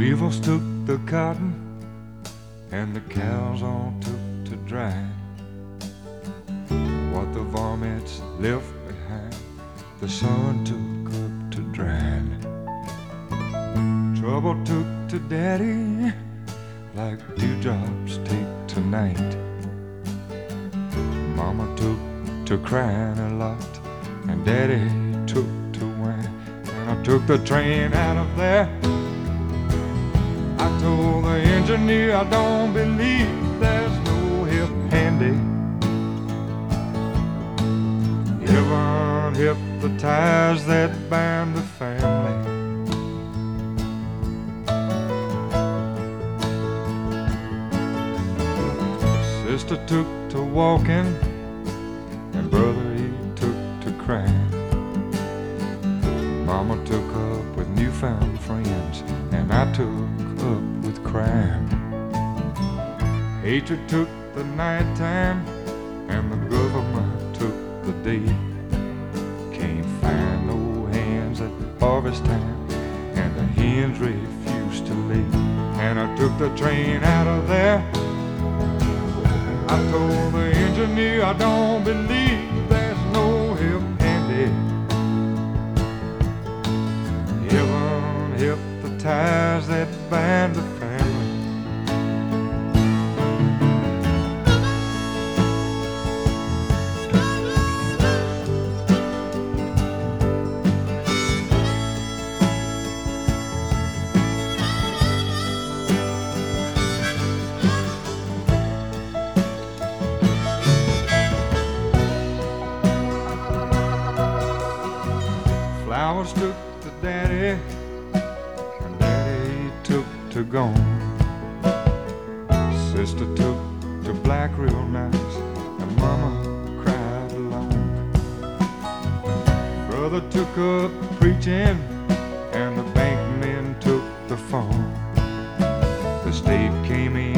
Weevils took the cotton, and the cows all took to dry. What the varmints left behind, the sun took up to dry. Trouble took to Daddy like dewdrops take to night. Mama took to crying a lot, and Daddy took to whine. And I took the train out of there. I told the engineer I don't believe there's no help handy. Heaven help the ties that bind the family. Sister took to walking, and brother he took to crying. Mama took up with newfound friends, and I took up with crime. Hatred took the nighttime, and the government took the day. Can't find no hands at harvest time, and the hens refused to lay. And I took the train out of there. I told the engineer I don't believe there's no help handy. Heaven help the ties that bind the family. Flowers took to Daddy, and Daddy took to gone. Sister took to black real nice, and Mama cried alone. Brother took up preaching, and the bank men took the farm. The state came in